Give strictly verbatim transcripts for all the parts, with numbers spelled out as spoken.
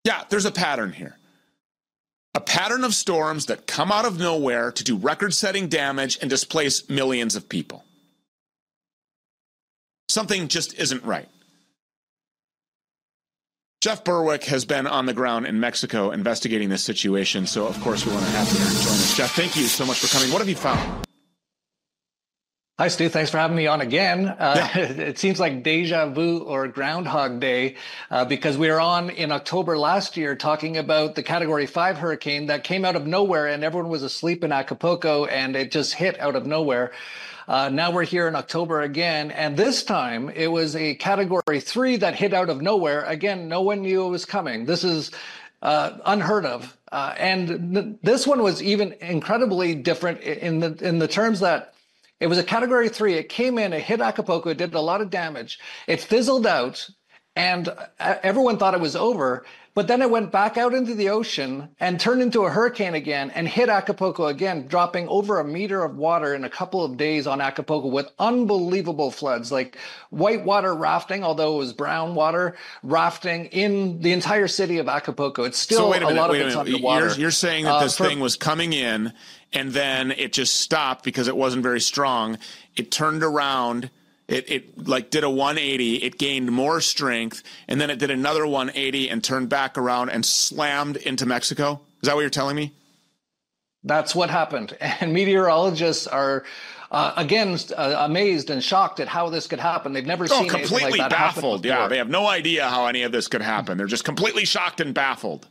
Yeah, there's a pattern here. A pattern of storms that come out of nowhere to do record-setting damage and displace millions of people. Something just isn't right. Jeff Berwick has been on the ground in Mexico investigating this situation, so of course we want to have him join us. Jeff, thank you so much for coming. What have you found? Hi, Stu. Thanks for having me on again. Uh, yeah. It seems like deja vu or Groundhog Day uh, because we were on in October last year talking about the Category five hurricane that came out of nowhere and everyone was asleep in Acapulco and it just hit out of nowhere. Uh, now we're here in October again, and this time it was a Category three that hit out of nowhere. Again, no one knew it was coming. This is uh, unheard of. Uh, and th- this one was even incredibly different in the in the terms that it was a Category three. It came in, it hit Acapulco, it did a lot of damage. It fizzled out, and everyone thought it was over. But then it went back out into the ocean and turned into a hurricane again and hit Acapulco again, dropping over a meter of water in a couple of days on Acapulco with unbelievable floods, like whitewater rafting, although it was brown water, rafting in the entire city of Acapulco. It's still so wait a, minute, a lot wait of a it's minute. underwater. You're, you're saying that uh, this for, thing was coming in and then it just stopped because it wasn't very strong. It turned around. It, it like did a one eighty, it gained more strength, and then it did another one eighty and turned back around and slammed into Mexico? Is that what you're telling me? That's what happened. And meteorologists are, uh, again, uh, amazed and shocked at how this could happen. They've never oh, seen anything like that baffled. happen before. Yeah, they have no idea how any of this could happen. They're just completely shocked and baffled.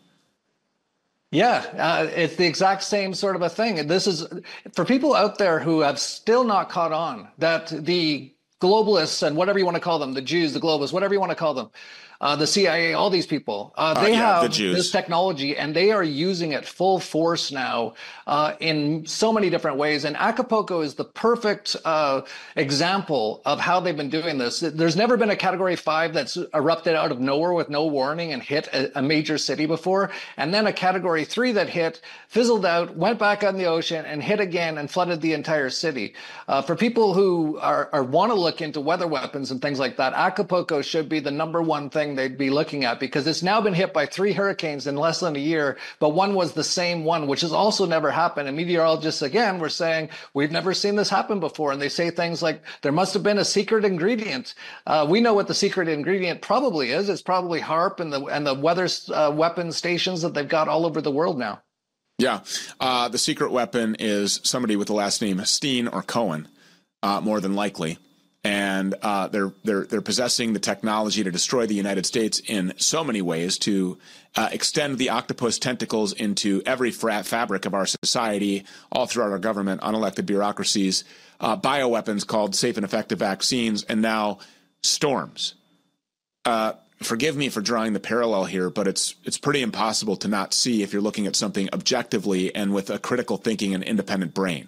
Yeah, uh, it's the exact same sort of a thing. And this is, for people out there who have still not caught on, that the globalists and whatever you want to call them, the Jews, the globalists, whatever you want to call them, uh, the C I A, all these people, uh, they uh, yeah, have the this technology and they are using it full force now uh, in so many different ways. And Acapulco is the perfect uh, example of how they've been doing this. There's never been a Category five that's erupted out of nowhere with no warning and hit a, a major city before. And then a Category three that hit, fizzled out, went back on the ocean and hit again and flooded the entire city. Uh, for people who are, are want to look into weather weapons and things like that, Acapulco should be the number one thing they'd be looking at, because it's now been hit by three hurricanes in less than a year, but one was the same one, which has also never happened. And meteorologists, again, were saying, we've never seen this happen before. And they say things like, there must have been a secret ingredient. Uh, we know what the secret ingredient probably is. It's probably HAARP and the, and the weather uh, weapon stations that they've got all over the world now. Yeah. Uh, the secret weapon is somebody with the last name Steen or Cohen, uh, more than likely. And uh, they're they're they're possessing the technology to destroy the United States in so many ways, to uh, extend the octopus tentacles into every fra- fabric of our society, all throughout our government, unelected bureaucracies, uh, bioweapons called safe and effective vaccines, and now storms. Uh, forgive me for drawing the parallel here, but it's it's pretty impossible to not see if you're looking at something objectively and with a critical thinking and independent brain.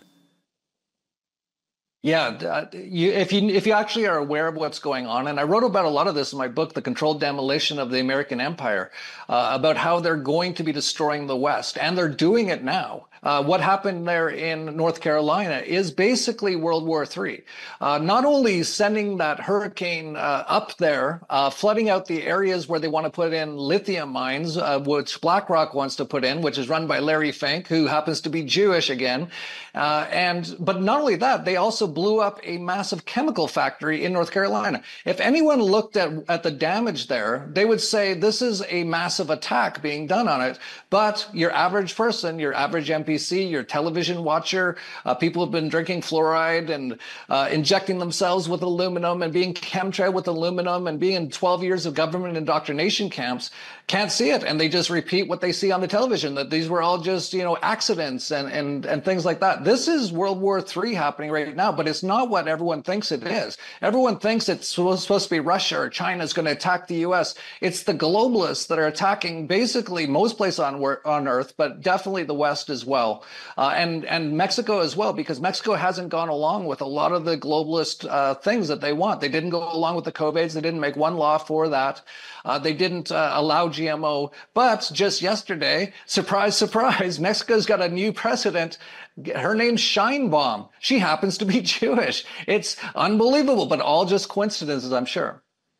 Yeah, uh, you, if you if you actually are aware of what's going on, and I wrote about a lot of this in my book, The Controlled Demolition of the American Empire, uh, about how they're going to be destroying the West, and they're doing it now. Uh, what happened there in North Carolina is basically World War Three. Uh, not only sending that hurricane uh, up there, uh, flooding out the areas where they want to put in lithium mines, uh, which BlackRock wants to put in, which is run by Larry Fink, who happens to be Jewish again. Uh, and but not only that, they also blew up a massive chemical factory in North Carolina. If anyone looked at, at the damage there, they would say this is a massive attack being done on it. But your average person, your average M P C, your television watcher, uh, people have been drinking fluoride and uh, injecting themselves with aluminum and being chemtrailed with aluminum and being in twelve years of government indoctrination camps, can't see it. And they just repeat what they see on the television, that these were all just, you know, accidents and, and, and things like that. This is World War Three happening right now, but it's not what everyone thinks it is. Everyone thinks it's supposed to be Russia or China is going to attack the U S. It's the globalists that are attacking basically most places on, on Earth, but definitely the West as well. Uh, and, and Mexico as well, because Mexico hasn't gone along with a lot of the globalist uh, things that they want. They didn't go along with the COVIDs. They didn't make one law for that. Uh, they didn't uh, allow G M O. But just yesterday, surprise, surprise, Mexico's got a new president. Her name's Sheinbaum. She happens to be Jewish. It's unbelievable, but all just coincidences, I'm sure.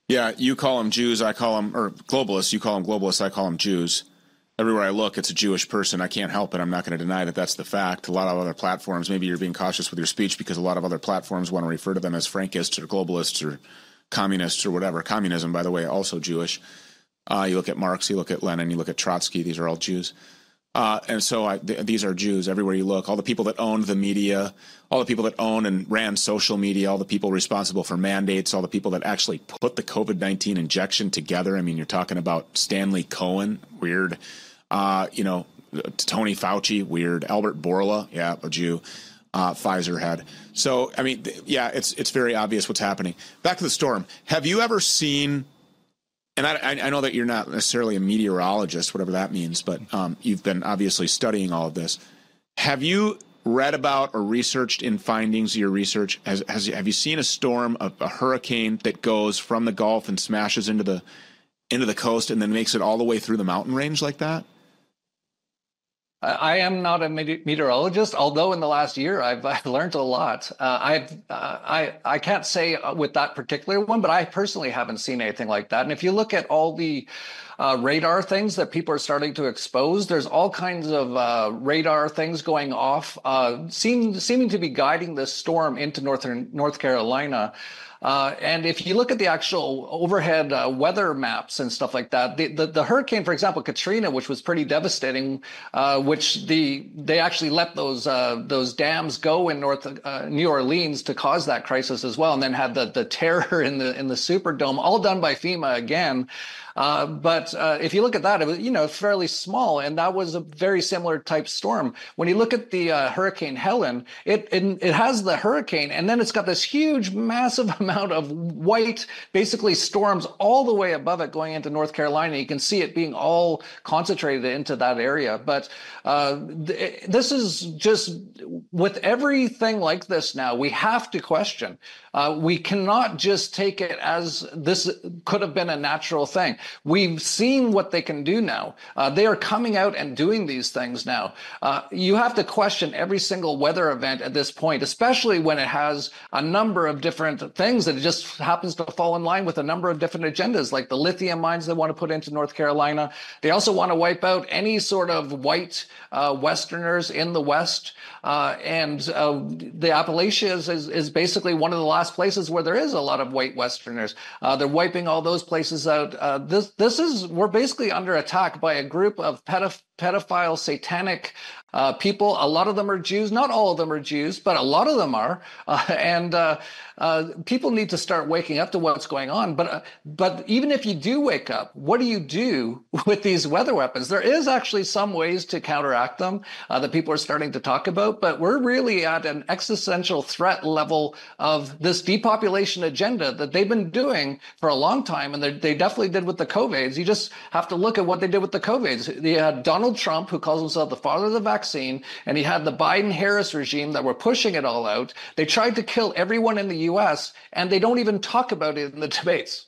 Yeah, you call them Jews, I call them, or globalists, you call them globalists, I call them Jews. Everywhere I look, it's a Jewish person. I can't help it. I'm not going to deny that that's the fact. A lot of other platforms, maybe you're being cautious with your speech because a lot of other platforms want to refer to them as Frankists or globalists or communists or whatever. Communism, by the way, also Jewish. Uh, you look at Marx, you look at Lenin, you look at Trotsky. These are all Jews. Uh, and so I, th- these are Jews everywhere you look. All the people that owned the media, all the people that own and ran social media, all the people responsible for mandates, all the people that actually put the COVID nineteen injection together. I mean, you're talking about Stanley Cohen, weird. Uh, you know, Tony Fauci, weird. Albert Bourla, yeah, a Jew. Uh, Pfizer had. So, I mean, th- yeah, it's it's very obvious what's happening. Back to the storm. Have you ever seen? And I, I know that you're not necessarily a meteorologist, whatever that means, but um, you've been obviously studying all of this. Have you read about or researched in findings of your research? Has, has have you seen a storm, a, a hurricane that goes from the Gulf and smashes into the into the coast and then makes it all the way through the mountain range like that? I am not a meteorologist, although in the last year I've, I've learned a lot. Uh, I've, uh, I I can't say with that particular one, but I personally haven't seen anything like that. And if you look at all the uh, radar things that people are starting to expose, there's all kinds of uh, radar things going off, uh, seem, seeming to be guiding this storm into northern North Carolina. Uh, and if you look at the actual overhead uh, weather maps and stuff like that, the, the, the hurricane, for example, Katrina, which was pretty devastating, uh, which the they actually let those uh, those dams go in North uh, New Orleans to cause that crisis as well, and then had the the terror in the in the Superdome, all done by FEMA again. Uh, but uh, if you look at that, it was, you know, fairly small, and that was a very similar type storm. When you look at the uh, Hurricane Helen, it, it it has the hurricane, and then it's got this huge, massive amount of white, basically storms all the way above it going into North Carolina. You can see it being all concentrated into that area. But uh, th- this is just, with everything like this now, we have to question. Uh, we cannot just take it as this could have been a natural thing. We've seen what they can do now. Uh, they are coming out and doing these things now. Uh, you have to question every single weather event at this point, especially when it has a number of different things that it just happens to fall in line with a number of different agendas, like the lithium mines they want to put into North Carolina. They also want to wipe out any sort of white uh, Westerners in the West. Uh, and uh, the Appalachians is, is basically one of the last places where there is a lot of white Westerners. Uh, they're wiping all those places out. Uh, this this is we're basically under attack by a group of pedoph- pedophile, satanic uh, people. A lot of them are Jews. Not all of them are Jews, but a lot of them are. Uh, and uh, uh, people need to start waking up to what's going on. But uh, but even if you do wake up, what do you do with these weather weapons? There is actually some ways to counteract them uh, that people are starting to talk about. But we're really at an existential threat level of this depopulation agenda that they've been doing for a long time. And they definitely did with the COVIDs. You just have to look at what they did with the COVIDs. They had Donald Trump, who calls himself the father of the vaccine, and he had the Biden-Harris regime that were pushing it all out. They tried to kill everyone in the U S, and they don't even talk about it in the debates.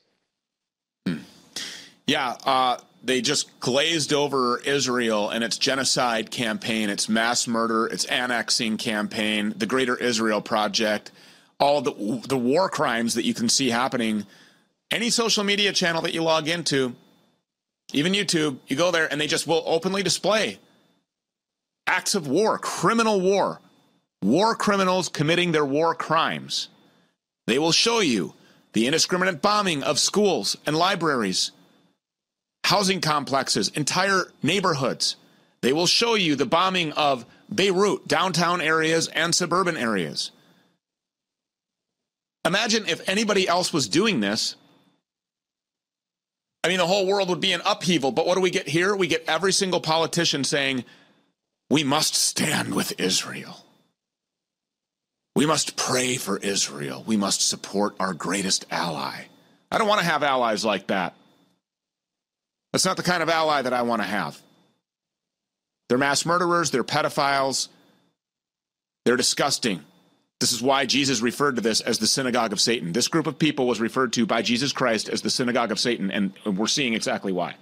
Hmm. Yeah, uh, they just glazed over Israel and its genocide campaign, its mass murder, its annexing campaign, the Greater Israel Project, all the the war crimes that you can see happening. Any social media channel that you log into, even YouTube, you go there and they just will openly display acts of war, criminal war, war criminals committing their war crimes. They will show you the indiscriminate bombing of schools and libraries, housing complexes, entire neighborhoods. They will show you the bombing of Beirut, downtown areas and suburban areas. Imagine if anybody else was doing this. I mean, the whole world would be in upheaval. But what do we get here? We get every single politician saying, we must stand with Israel. We must pray for Israel. We must support our greatest ally. I don't want to have allies like that. That's not the kind of ally that I want to have. They're mass murderers. They're pedophiles. They're disgusting. This is why Jesus referred to this as the synagogue of Satan. This group of people was referred to by Jesus Christ as the synagogue of Satan, and we're seeing exactly why.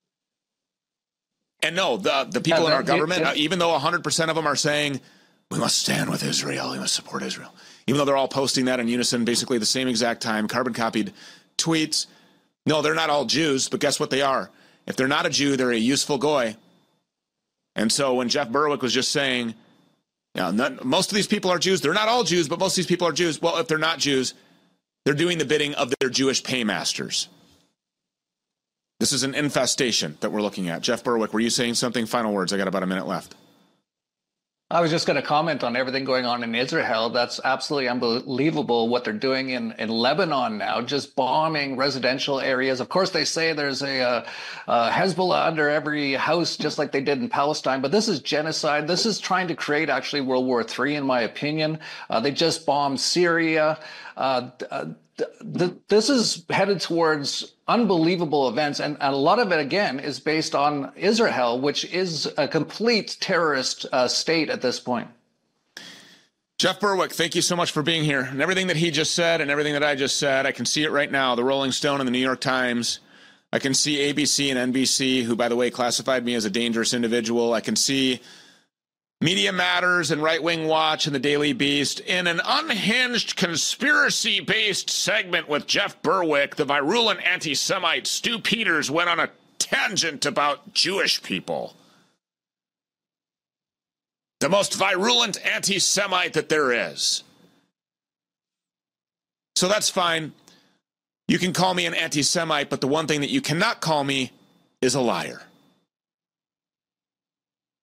And no, the, the people in our government, uh, even though one hundred percent of them are saying, we must stand with Israel, we must support Israel, even though they're all posting that in unison, basically the same exact time, carbon copied tweets, No, they're not all Jews, but guess what they are? If they're not a Jew, they're a useful goy. And so when Jeff Berwick was just saying, you know, not, most of these people are Jews, they're not all Jews, but most of these people are Jews. Well, if they're not Jews, they're doing the bidding of their Jewish paymasters. This is an infestation that we're looking at. Jeff Berwick, were you saying something? Final words. I got about a minute left. I was just going to comment on everything going on in Israel. That's absolutely unbelievable what they're doing in, in Lebanon now, just bombing residential areas. Of course, they say there's a, uh, uh, Hezbollah under every house, just like they did in Palestine. But this is genocide. This is trying to create actually World War Three, in my opinion. Uh, they just bombed Syria. Uh, uh, th- this is headed towards unbelievable events. And, and a lot of it, again, is based on Israel, which is a complete terrorist uh, state at this point. Jeff Berwick, thank you so much for being here. And everything that he just said and everything that I just said, I can see it right now. The Rolling Stone and the New York Times. I can see A B C and N B C, who, by the way, classified me as a dangerous individual. I can see Media Matters and Right Wing Watch and the Daily Beast. In an unhinged, conspiracy-based segment with Jeff Berwick, the virulent anti-Semite Stu Peters went on a tangent about Jewish people. The most virulent anti-Semite that there is. So that's fine. You can call me an anti-Semite, but the one thing that you cannot call me is a liar.